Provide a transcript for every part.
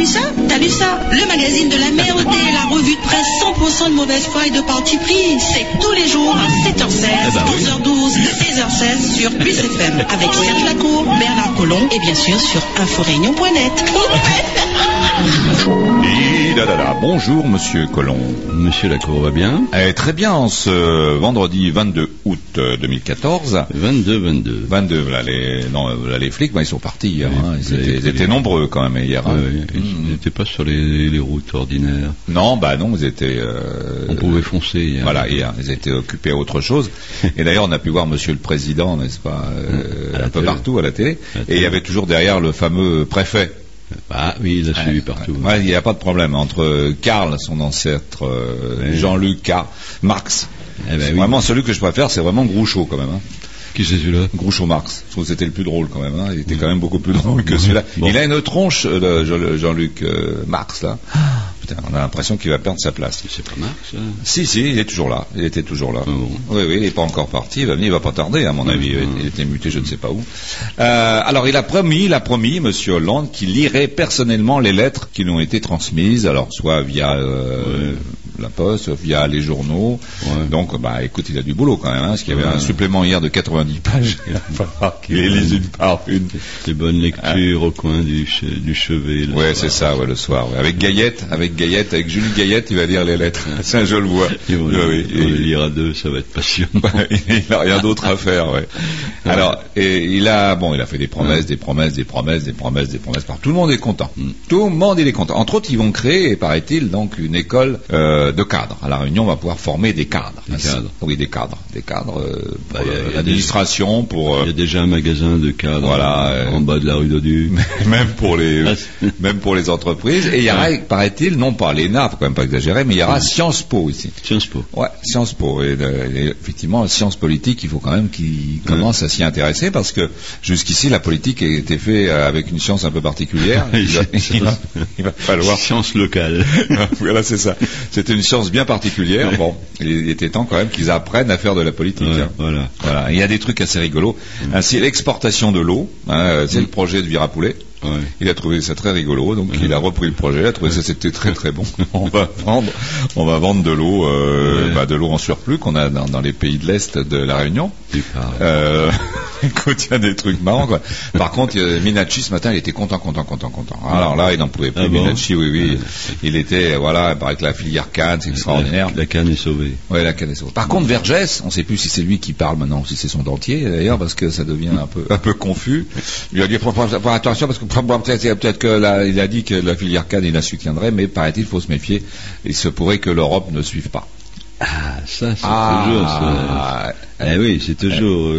T'as lu ça? Le magazine de la merde et la revue de presse 100% de mauvaise foi et de parti pris. C'est tous les jours à 7h16, 12h12 et 16h16 sur Plus FM avec Serge Lacour, Bernard Collomb et bien sûr sur inforéunion.net. Bonjour Monsieur Collomb. Monsieur Lacour va bien? Très bien, en ce vendredi 22 août 2014. 22. Là, les flics, ils sont partis hier. Ils étaient nombreux quand même hier. Ils n'étaient pas sur les routes ordinaires. Non, ils étaient... On pouvait foncer hier. Voilà, hier, ils étaient occupés à autre chose. Et d'ailleurs, on a pu voir Monsieur le Président, n'est-ce pas, un peu partout à la télé. Et il y avait toujours derrière le fameux préfet. Ah oui, il a suivi partout. Il n'y a pas de problème entre Karl, son ancêtre, Jean-Luc Marx. Vraiment, celui que je préfère, c'est vraiment Groucho quand même. Qui c'est celui-là? Groucho Marx. Je trouve que c'était le plus drôle quand même. Il était quand même beaucoup plus drôle que celui-là. Bon. Il a une tronche, Jean-Luc Marx, là. Putain, on a l'impression qu'il va perdre sa place. C'est pas Marx, ça? Si, il est toujours là. Il était toujours là. Bon. Oui, il n'est pas encore parti. Il va venir, il va pas tarder, à mon avis. Il était muté, je ne sais pas où. Alors, il a promis, Monsieur Hollande, qu'il lirait personnellement les lettres qui lui ont été transmises. Alors, soit via la poste, via les journaux. Ouais. Donc, écoute, il a du boulot quand même, parce qu'il y avait un supplément hier de 90 pages. Il va falloir qu'il les lise une par une. Des bonnes lectures au coin du chevet. Oui, c'est ça, le soir. Ouais. Avec Julie Gaillette, il va lire les lettres. Ça, je le vois. On les lire à deux, ça va être passionnant. Il n'a rien d'autre à faire, ouais. Alors, et il a fait des promesses. Tout le monde est content. Tout le monde, il est content. Entre autres, ils vont créer, paraît-il, donc, une école, de cadres. À La Réunion, on va pouvoir former des cadres. Oui, des cadres. Pour l'administration, il y a déjà un magasin de cadres. En bas de la rue d'Odu. même pour les entreprises. Et il y aura, paraît-il, non pas l'ENA, faut quand même pas exagérer, mais il y aura Sciences Po ici. Sciences Po. Ouais, Sciences Po. Et effectivement, sciences politiques, il faut quand même qu'ils commencent à s'y intéresser parce que jusqu'ici, la politique a été faite avec une science un peu particulière. Il va falloir. Science locale. Voilà, c'est ça. C'était une science bien particulière. Bon, il était temps quand même qu'ils apprennent à faire de la politique. Voilà. Il y a des trucs assez rigolos. Ainsi, l'exportation de l'eau, c'est le projet de Virapoulet. Ouais. Il a trouvé ça très rigolo, donc il a repris le projet, il a trouvé ça c'était très très bon. On va vendre de l'eau, de l'eau en surplus qu'on a dans les pays de l'Est de la Réunion. Écoute, il y a des trucs marrants, quoi. Par contre, Minachi ce matin, il était content. Alors là, il n'en pouvait plus. Minachi, oui. Il était, il paraît que la filière canne, c'est extraordinaire. La canne est sauvée. Oui, la canne est sauvée. Par contre, Vergès, on ne sait plus si c'est lui qui parle maintenant ou si c'est son dentier, d'ailleurs, parce que ça devient un peu confus. Il a dit, attention, parce que peut-être qu'il a dit que la filière canne, il la soutiendrait, mais paraît-il, il faut se méfier. Il se pourrait que l'Europe ne suive pas. Ça, c'est toujours ça. Oui, c'est toujours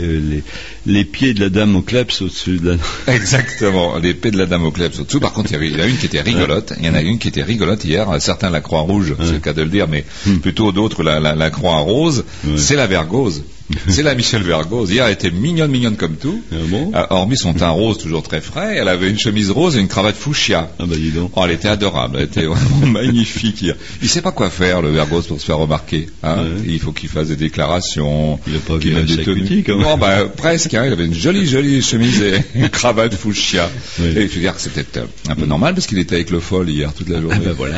les pieds de la dame au kleps au-dessus de la... Exactement, les pieds de la dame au kleps au-dessous. Par contre, il y en a une qui était rigolote. Il y en a une qui était rigolote hier. Certains la croix rouge, c'est le cas de le dire, mais plutôt d'autres la croix rose. C'est la Vergose. C'est la Michel Vergose. Hier, elle était mignonne comme tout. Hormis son teint rose toujours très frais, elle avait une chemise rose et une cravate fuchsia. Dis donc. Elle était adorable. Elle était vraiment magnifique hier. Il sait pas quoi faire, le Vergose, pour se faire remarquer. Il faut qu'il fasse des déclarations. Il a pas vu des tenues. Presque. Il avait une jolie chemise et une cravate fuchsia. Et je veux dire que c'était un peu normal parce qu'il était avec le fol hier toute la journée. Voilà.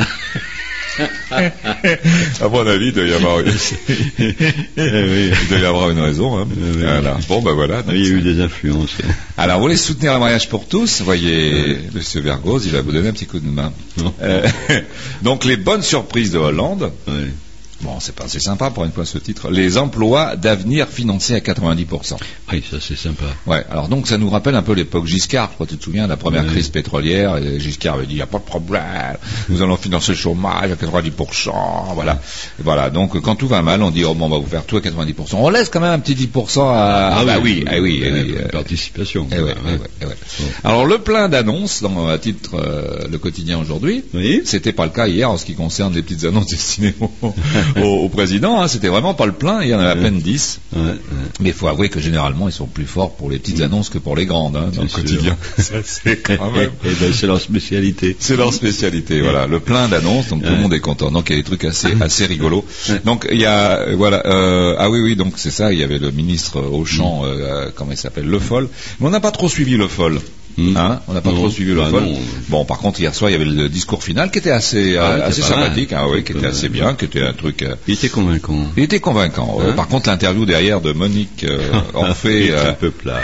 À mon avis, il doit y avoir une raison. Voilà. Bon, voilà. Il y a eu des influences. Alors, vous voulez soutenir le mariage pour tous? Voyez, Monsieur Vergose, il va vous donner un petit coup de main. Donc, les bonnes surprises de Hollande. Bon, c'est sympa pour une fois ce titre. Les emplois d'avenir financés à 90%. Oui, ça c'est sympa. Ouais. Alors donc ça nous rappelle un peu l'époque Giscard. Je crois que tu te souviens de la première crise pétrolière. Et Giscard avait dit il n'y a pas de problème. Nous allons financer le chômage à 90%. Voilà. Donc quand tout va mal, on dit on va vous faire tout à 90%. On laisse quand même un petit 10% à. Participation. Alors le plein d'annonces à titre le quotidien aujourd'hui. Oui. C'était pas le cas hier en ce qui concerne les petites annonces destinées au président, c'était vraiment pas le plein, il y en avait à peine 10. Mais il faut avouer que généralement ils sont plus forts pour les petites annonces que pour les grandes dans le quotidien. Ça, c'est quand même... c'est leur spécialité. C'est leur spécialité, voilà. Le plein d'annonces, donc tout le monde est content. Donc il y a des trucs assez rigolos. Donc il y a donc c'est ça, il y avait le ministre Auchan, comment il s'appelle, Le Foll. Mais on n'a pas trop suivi Le Foll. Hein, on n'a pas trop suivi le vol. Bon, par contre, hier soir, il y avait le discours final qui était assez sympathique, qui était assez bien, qui était un truc. Il était convaincant. Hein? Par contre, l'interview derrière de Monique Orphée, un peu plat.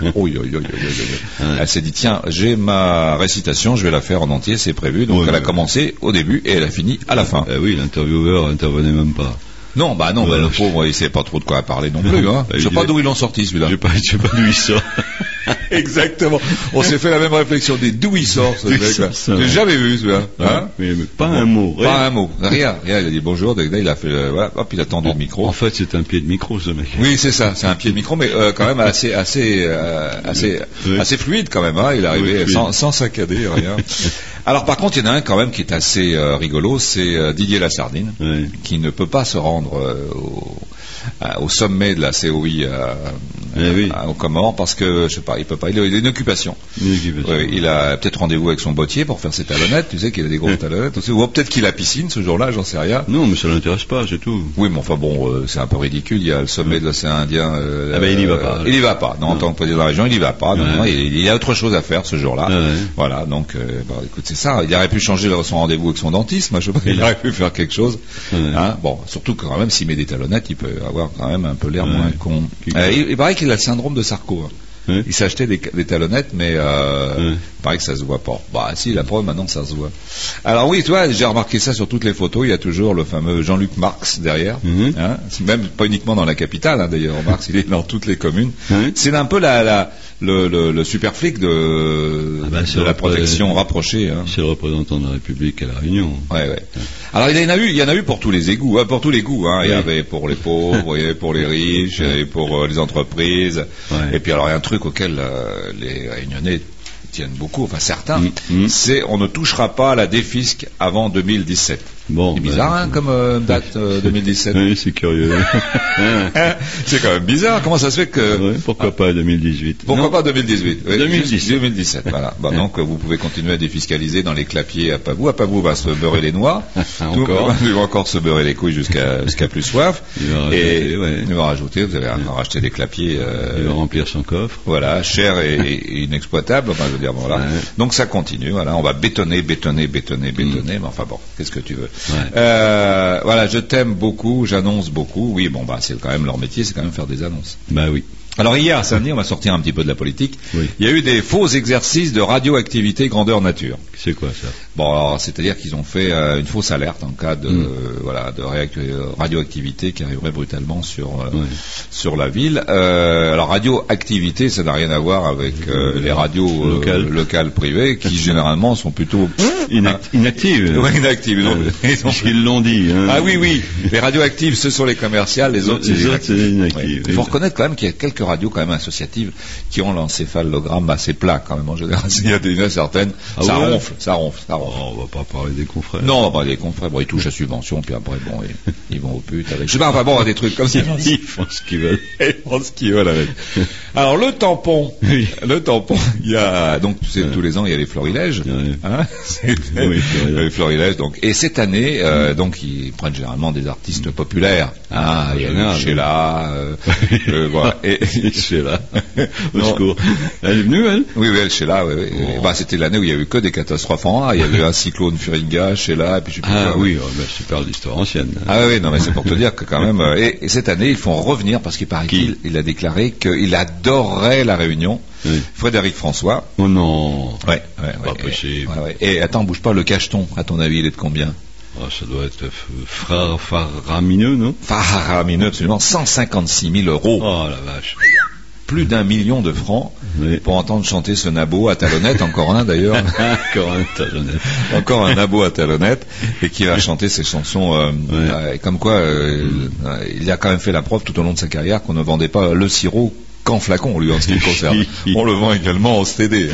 Elle s'est dit tiens, j'ai ma récitation, je vais la faire en entier, c'est prévu. Donc elle a commencé au début et elle a fini à la fin. Oui, l'intervieweur intervenait même pas. Non, le pauvre, il savait pas trop de quoi parler non plus. Hein. Je sais pas d'où ils l'ont sorti celui-là. Je sais pas d'où il sort. Exactement. On s'est fait la même réflexion d'où il sort ce mec-là. J'ai jamais vu celui-là. Hein mais pas un mot. Pas un mot. Rien. Il a dit bonjour. Il a fait hop, il a tendu le micro. En fait, c'est un pied de micro ce mec. Oui, c'est ça. C'est un pied de micro, mais quand même assez fluide quand même. Hein. Il est arrivé sans saccader, rien. Alors par contre, il y en a un quand même qui est assez rigolo, c'est Didier Lassardine, qui ne peut pas se rendre au sommet de la COI aux Comores parce que je sais pas, il peut pas, il a une occupation. Il a peut-être rendez-vous avec son bottier pour faire ses talonnettes, tu sais qu'il a des grosses talonnettes aussi, ou peut-être qu'il a piscine ce jour-là, j'en sais rien. Non, mais ça l'intéresse pas, c'est tout. Oui, mais enfin bon, c'est un peu ridicule, il y a le sommet de l'océan Indien. Il y va pas. Il y va pas. Non, en tant que président de la région, il y va pas. Non, il y a autre chose à faire ce jour-là. Voilà, donc écoute, c'est ça. Il aurait pu changer son rendez-vous avec son dentiste, moi je sais pas, il aurait pu faire quelque chose. Hein, bon, surtout que quand même s'il met des talonnettes, il peut avoir quand même un peu l'air moins con. Il paraît qu'il a le syndrome de Sarko. Hein. Il s'est acheté des talonnettes, mais il paraît que ça se voit pas. Bah si, la preuve maintenant ça se voit. Alors oui, toi, j'ai remarqué ça sur toutes les photos, il y a toujours le fameux Jean-Luc Marx derrière. Hein, même pas uniquement dans la capitale, hein, d'ailleurs, Marx, il est dans toutes les communes. C'est un peu le super flic de la protection rapprochée. Hein. C'est le représentant de la République à La Réunion. Ouais. Alors il y en a eu pour tous les égouts, pour tous les goûts. Hein. Il y avait pour les pauvres, il y avait pour les riches, il y avait pour les entreprises. Et puis alors il y a un truc auquel les Réunionnais tiennent beaucoup, enfin certains, c'est on ne touchera pas à la défisque avant 2017. Bon, c'est bizarre comme date 2017. Oui, c'est curieux. C'est quand même bizarre. Comment ça se fait que pourquoi pas 2018? Pourquoi pas 2018? Oui, 2017. Voilà. Donc vous pouvez continuer à défiscaliser dans les clapiers à Pavou. À Pavou va se beurrer les noix. Il va encore se beurrer les couilles jusqu'à plus soif. Il va rajouter. Vous allez racheter des clapiers. Il va remplir son coffre. Voilà, cher et inexploitable. Enfin, je veux dire, voilà. Donc ça continue. Voilà, on va bétonner. Mais enfin bon, qu'est-ce que tu veux? Voilà, je t'aime beaucoup, j'annonce beaucoup. Oui, bon, c'est quand même leur métier, c'est quand même faire des annonces. Oui. Alors hier à Saint-Denis, on va sortir un petit peu de la politique. Il y a eu des faux exercices de radioactivité grandeur nature. C'est quoi ça? Bon, alors, c'est-à-dire qu'ils ont fait une fausse alerte en cas de radioactivité qui arriverait brutalement sur la ville. Alors radioactivité, ça n'a rien à voir avec les radios locales privées qui généralement sont plutôt inactives. Oui, inactives. Ils l'ont dit. Hein. Ah oui. Les radioactives, ce sont les commerciales, les autres c'est inactives. Il faut reconnaître quand même qu'il y a quelques radios quand même associatives qui ont l'encéphalogramme assez plat quand même en général. Il y a des certaines, ça ronfle. On va pas parler des confrères. Non, on va parler des confrères. Bon, ils touchent la subvention, puis après, bon, ils vont aux putes avec. Je sais pas, enfin bon, des trucs comme ça. Ils font ce qu'ils veulent. Ils font ce qu'ils veulent avec. Alors le tampon, il y a donc tu sais tous les ans il y a les florilèges. Hein les florilèges donc. Et cette année, donc ils prennent généralement des artistes populaires. Il y a Sheila, voilà. Et Sheila. Au secours. Elle est venue, elle? Oui, elle, Sheila, oui. C'était l'année où il y a eu que des catastrophes en A. Il y a eu un cyclone Furinga, Sheila, et puis je sais plus quoi. Oui, super l'histoire ancienne. Non, mais c'est pour te dire que quand même. Et cette année, ils font revenir parce qu'il paraît qu'il a déclaré qu'il adorerait la Réunion. Frédéric François. Oh non. Ouais. Pas possible. Et attends, bouge pas, le cacheton, à ton avis, il est de combien? Ça doit être faramineux, non? Faramineux, absolument. 156 000 euros. Oh la vache. Plus d'1 million de francs pour entendre chanter ce nabo à talonnette, encore un d'ailleurs. Encore un nabo à talonnette, et qui va chanter ses chansons. Comme quoi, il a quand même fait la preuve tout au long de sa carrière qu'on ne vendait pas le sirop qu'en flacon, lui, en ce qui le concerne. On le vend également en CD.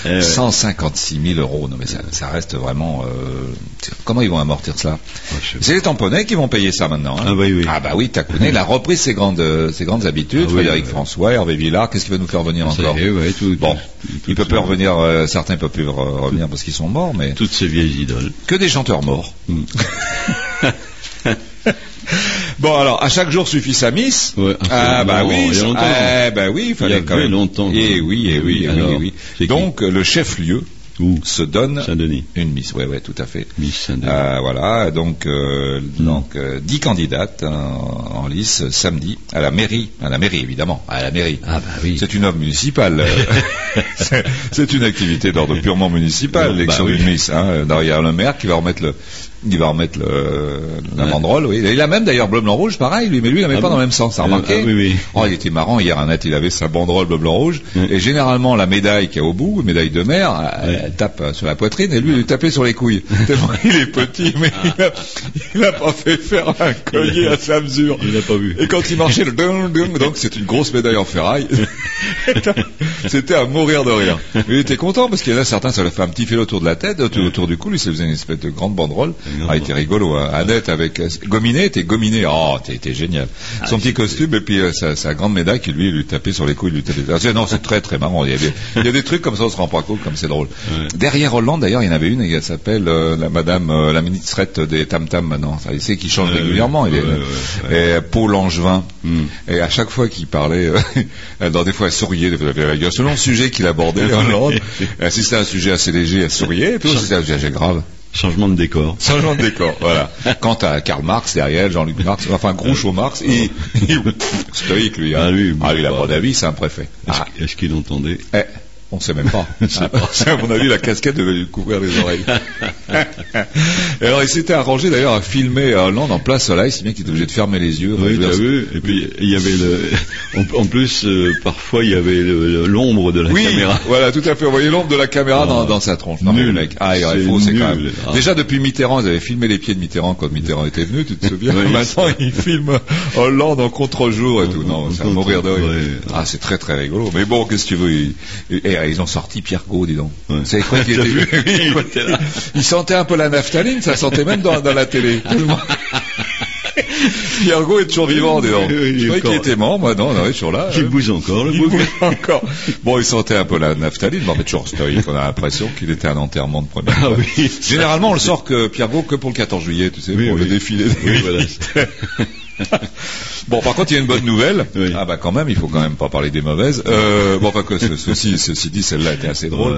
156 000 euros. Non, mais ça reste vraiment. Comment ils vont amortir cela? C'est les tamponnais qui vont payer ça maintenant. Hein. Oui, Tacounet, il a repris ses grandes habitudes. Frédéric François, Hervé Villard, qu'est-ce qu'il va nous faire venir encore? Il peut plus revenir. Certains peuvent plus revenir parce qu'ils sont morts, mais toutes ces vieilles idoles. Que des chanteurs morts. Bon, alors, à chaque jour suffit sa miss. Ouais, oui. Il y a longtemps. Il fallait quand même. Longtemps. Oui. Donc, le chef-lieu se donne Saint-Denis. une miss. Ouais, tout à fait. Miss Saint-Denis. Voilà, donc 10 candidates en lice samedi à la mairie évidemment, à la mairie. Ah bah oui. C'est une œuvre municipale. C'est une activité d'ordre purement municipal, l'élection d'une miss. Il y a le maire qui va remettre la banderole, oui. Il a même d'ailleurs bleu blanc rouge, pareil, lui, mais lui il n'avait pas dans le même sens, ça a remarqué. Oui. Oh, il était marrant hier, Annette, il avait sa banderole bleu blanc rouge, et généralement la médaille qui est au bout, médaille de mer, elle tape sur la poitrine, et lui il lui tapait sur les couilles. Tellement il est petit, mais il a pas fait faire un collier à sa mesure. Il n'a pas vu. Et quand il marchait, donc c'est une grosse médaille en ferraille. C'était à mourir de rire. Il était content parce qu'il y en a certains, ça lui fait un petit fil autour de la tête, autour du cou, lui ça faisait une espèce de grande banderole. Il était rigolo, hein. Annette avec Gominet, oh, t'es génial. Son petit costume et puis sa grande médaille qui lui tapait sur les couilles, lui tapait. Non, c'est très très marrant. Il y a des trucs comme ça, on se rend pas compte, comme c'est drôle. Ouais. Derrière Hollande, d'ailleurs, il y en avait une, elle s'appelle la ministrette des Tam Tam maintenant. Ça, c'est qui change régulièrement. Et Paul Langevin. Et à chaque fois qu'il parlait, des fois elle souriait, selon le sujet qu'il abordait, Hollande. Si c'était un sujet assez léger, elle souriait. Et puis si c'était un sujet grave. Changement de décor, voilà. Quant à Karl Marx derrière, Jean-Luc Marx, enfin Groucho Marx, il stoïque lui. Lui, il a pas d'avis, c'est un préfet. Est-ce qu'il entendait? On ne sait même pas. À mon avis, la casquette devait lui couvrir les oreilles. Et alors, il s'était arrangé d'ailleurs à filmer Hollande en plein soleil, si bien qu'il était obligé de fermer les yeux. Oui, tu as vu. Et puis, il y avait en plus, parfois, il y avait l'ombre de la caméra. Voilà, tout à fait. On voyait l'ombre de la caméra dans sa tronche. Non, mais le mec. C'est quand même. Déjà, depuis Mitterrand, ils avaient filmé les pieds de Mitterrand quand Mitterrand était venu, tu te souviens? Maintenant, ils filment Hollande en contre-jour et tout. Non, c'est à mourir de rire. C'est très, très rigolo. Mais bon, qu'est-ce que tu veux? Ils ont sorti Pierre Gaud, dis donc. Ouais. Vous savez quoi qu'il était il sentait un peu la naphtaline, ça sentait même dans la télé. Pierre Gaud est toujours vivant, dis donc. Je croyais qu'il était mort, moi, non, il est toujours là. Il bouge encore, il bouge encore. Bon, il sentait un peu la naphtaline, mais toujours stoïque. On a l'impression qu'il était à un enterrement de première fois. Oui. Généralement, on le sort Pierre Gaud que pour le 14 juillet, tu sais, pour le défilé. Oui, voilà. Bon, par contre, il y a une bonne nouvelle. Oui. Quand même, il faut quand même pas parler des mauvaises. Ceci dit, celle-là était assez drôle.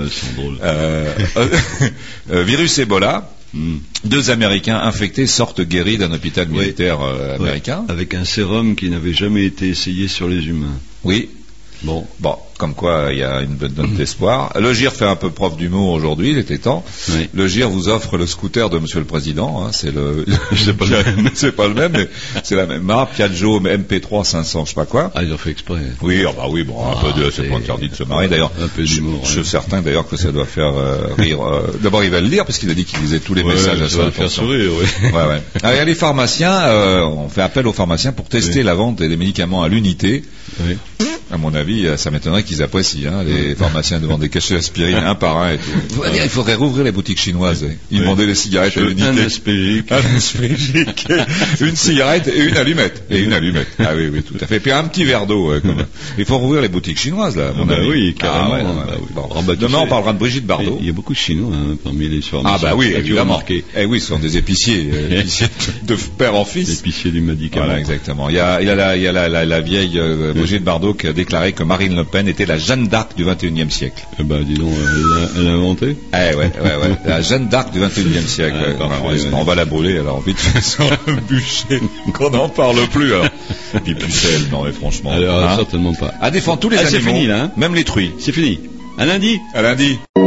Virus Ebola. 2 Américains infectés sortent guéris d'un hôpital militaire américain. Avec un sérum qui n'avait jamais été essayé sur les humains. Oui. Bon, comme quoi il y a une bonne note d'espoir. Le GIR fait un peu preuve d'humour aujourd'hui, il était temps. Oui. Le GIR vous offre le scooter de Monsieur le Président. C'est c'est pas le même, mais c'est la même marque. Piaggio MP3 500, je sais pas quoi. Ils ont fait exprès. Oui, un peu de, c'est pas interdit de se marrer d'ailleurs. Un peu d'humour. Je suis certain d'ailleurs que ça doit faire rire. D'abord, il va le lire parce qu'il a dit qu'il lisait tous les messages à ça. Ça va faire sourire, oui. Ouais. Alors, il y a les pharmaciens. On fait appel aux pharmaciens pour tester la vente des médicaments à l'unité. Oui. À mon avis, ça m'étonnerait qu'ils apprécient, les pharmaciens devant des cachets d'aspirine un par un et tout. Il faudrait rouvrir les boutiques chinoises. Ils vendaient les cigarettes à l'unité. Un aspégique. Une cigarette et une allumette. Ah oui, tout à fait. Et puis un petit verre d'eau. Il faut rouvrir les boutiques chinoises, là, à mon avis. Oui, carrément. Demain, on parlera de Brigitte Bardot. Il y a beaucoup de Chinois parmi les pharmaciens. Oui, évidemment. Oui, ce sont des épiciers. Épiciers de père en fils. Épiciers du médicament. Voilà, exactement. Il y a la vieille Brigitte Bardot qui a déclaré que Marine Le Pen était la Jeanne d'Arc du XXIe siècle. Dis donc, elle a inventé. La Jeanne d'Arc du XXIe siècle. On va la brûler, alors vite sur le bûcher, qu'on n'en parle plus. Alors. Puis Pucelle, non mais franchement. Alors, certainement pas. À défendre tous les animaux, c'est fini là. Même les truies. C'est fini. À lundi.